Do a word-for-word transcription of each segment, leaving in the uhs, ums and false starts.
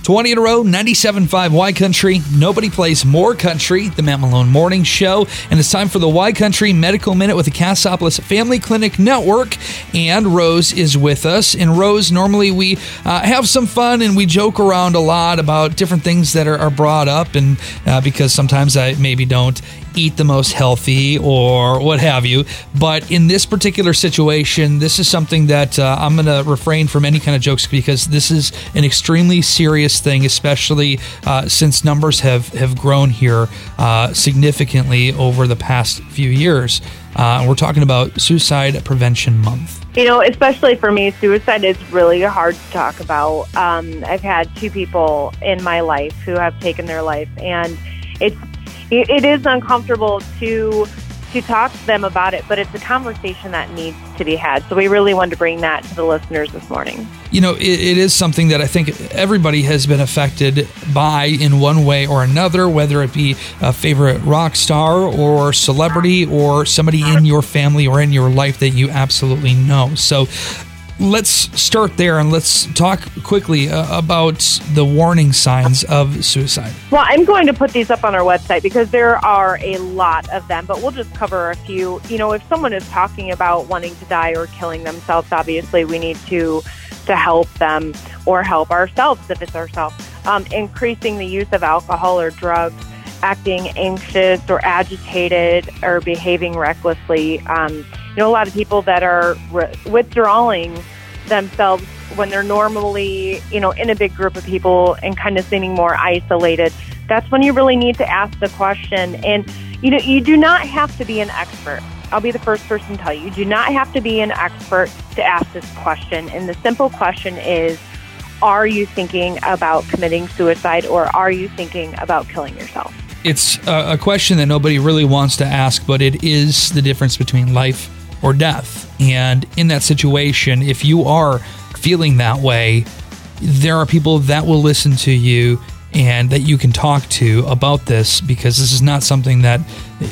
twenty in a row, ninety-seven point five Y Country. Nobody plays more country, the Matt Malone Morning Show. And it's time for the Y Country Medical Minute with the Cassopolis Family Clinic Network. And Rose is with us. And Rose, normally we uh, have some fun and we joke around a lot about different things that are, are brought up. And uh, because sometimes I maybe don't eat the most healthy or what have you. But in this particular situation, this is something that uh, I'm going to refrain from any kind of jokes because this is an extremely serious thing, especially uh, since numbers have, have grown here uh, significantly over the past few years. Uh, and we're talking about Suicide Prevention Month. You know, especially for me, suicide is really hard to talk about. Um, I've had two people in my life who have taken their life, and it's It is uncomfortable to to talk to them about it, but it's a conversation that needs to be had. So we really wanted to bring that to the listeners this morning. You know, it, it is something that I think everybody has been affected by in one way or another, whether it be a favorite rock star or celebrity or somebody in your family or in your life that you absolutely know. So let's start there and let's talk quickly uh, about the warning signs of suicide. Well, I'm going to put these up on our website because there are a lot of them, but we'll just cover a few. You know, if someone is talking about wanting to die or killing themselves, obviously we need to to help them or help ourselves if it's ourselves. Um, increasing the use of alcohol or drugs, acting anxious or agitated or behaving recklessly. Um, you know, a lot of people that are re- withdrawing themselves when they're normally, you know, in a big group of people and kind of seeming more isolated. That's when you really need to ask the question. And, you know, you do not have to be an expert. I'll be the first person to tell you, you do not have to be an expert to ask this question. And the simple question is, are you thinking about committing suicide or are you thinking about killing yourself? It's a, a question that nobody really wants to ask, but it is the difference between life or death. And in that situation, if you are feeling that way, there are people that will listen to you and that you can talk to about this, because this is not something that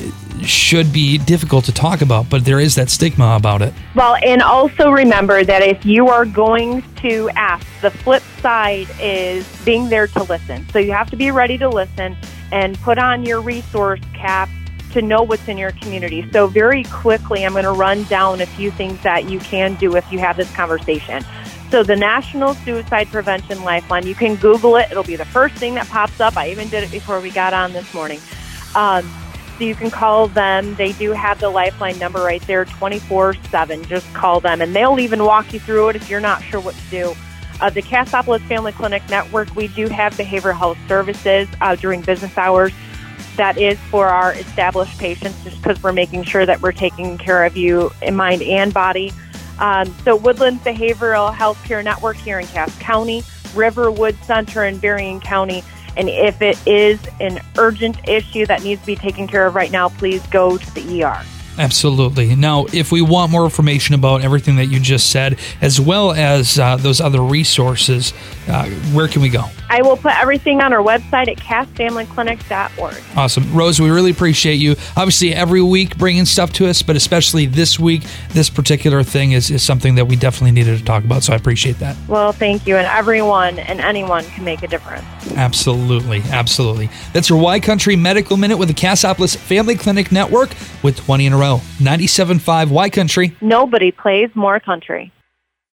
should be difficult to talk about, but there is that stigma about it. Well, and also remember that if you are going to ask, the flip side is being there to listen. So you have to be ready to listen and put on your resource cap to know what's in your community. So very quickly, I'm going to run down a few things that you can do if you have this conversation. So the National Suicide Prevention Lifeline, you can Google it. It'll be the first thing that pops up. I even did it before we got on this morning. Um, so you can call them. They do have the Lifeline number right there, twenty-four seven. Just call them, and they'll even walk you through it if you're not sure what to do. Uh, the Cassopolis Family Clinic Network, we do have behavioral health services uh, during business hours. That is for our established patients, just because we're making sure that we're taking care of you in mind and body. Um, so Woodlands Behavioral Health Care Network here in Cass County, Riverwood Center in Berrien County. And if it is an urgent issue that needs to be taken care of right now, please go to the E R. Absolutely. Now, if we want more information about everything that you just said, as well as uh, those other resources, uh, where can we go? I will put everything on our website at cass family clinic dot org. Awesome. Rose, we really appreciate you. Obviously, every week bringing stuff to us, but especially this week, this particular thing is, is something that we definitely needed to talk about, so I appreciate that. Well, thank you. And everyone and anyone can make a difference. Absolutely. Absolutely. That's your Y Country Medical Minute with the Cassopolis Family Clinic Network with twenty in a row. ninety-seven point five Y Country. Nobody plays more country.